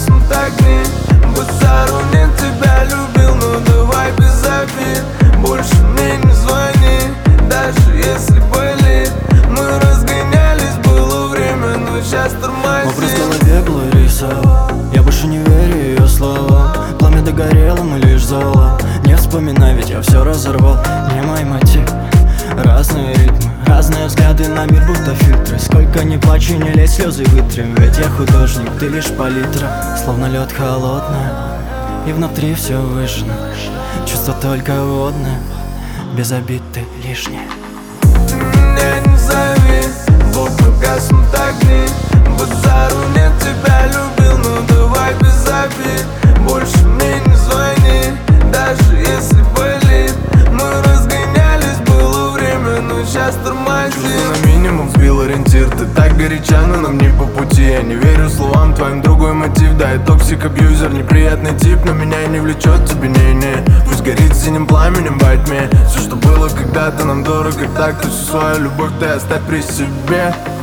гаснут огни. Базару нет, тебя любил, но давай без обид. Больше мне не звони, даже если болит. Мы разгонялись, было время, но сейчас тормозит. Образ в голове был рисован, я больше не верю ее словам. Пламя догорело, мы лишь зола. Не вспоминай, ведь я все разорвал. Не мой мотив, разные ритмы, разные взгляды на мир, будто фильтры. Сколько не плачь и не лезь, слезы вытрем. Ведь я художник, ты лишь палитра. Словно лед холодный, и внутри все выжжено. Чувство только водное, без обид ты лишняя. Ты меня не зови, вокруг гаснут огни. Базару нет, тебя любил, но давай без обид. Больше мне не звони, даже если болит. Мы разгонялись, было время, но сейчас тормозит. Чувство на минимум сбил ориентир. Ты так горяча, но нам не по пути. Я не верю словам твоим, другой мотив. Да, я токсик-абьюзер, неприятный тип, но меня и не влечет тебе, не-не. Пусть горит синим пламенем во тьме. Все, что было когда-то нам дорого, так. Ты всю свою любовь ты оставь при себе.